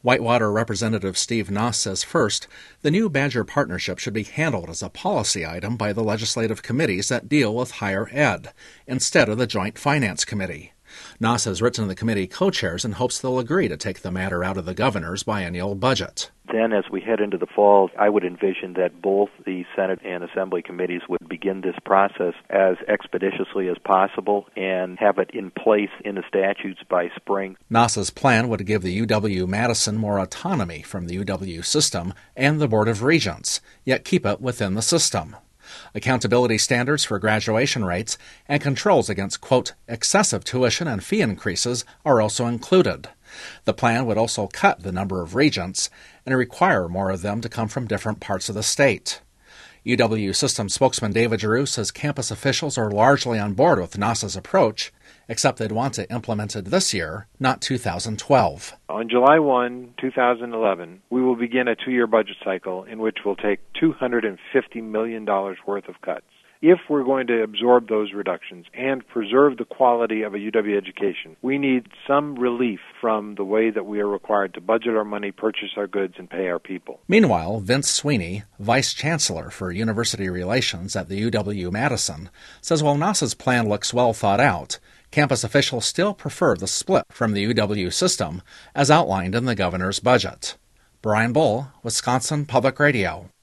Whitewater Representative Steve Noss says first, the new Badger partnership should be handled as a policy item by the legislative committees that deal with higher ed, instead of the Joint Finance Committee. Noss has written to the committee co-chairs and hopes they'll agree to take the matter out of the governor's biennial budget. Then, as we head into the fall, I would envision that both the Senate and Assembly committees would begin this process as expeditiously as possible and have it in place in the statutes by spring. Noss's plan would give the UW-Madison more autonomy from the UW system and the Board of Regents, yet keep it within the system. Accountability standards for graduation rates and controls against, quote, excessive tuition and fee increases are also included. The plan would also cut the number of regents and require more of them to come from different parts of the state. UW system spokesman David Giroux says campus officials are largely on board with Noss's approach, except they'd want it implemented this year, not 2012. On July 1, 2011, we will begin a 2-year budget cycle in which we'll take $250 million worth of cuts. If we're going to absorb those reductions and preserve the quality of a UW education, we need some relief from the way that we are required to budget our money, purchase our goods, and pay our people. Meanwhile, Vince Sweeney, Vice Chancellor for University Relations at the UW-Madison, says while Noss's plan looks well thought out, campus officials still prefer the split from the UW system as outlined in the governor's budget. Brian Bull, Wisconsin Public Radio.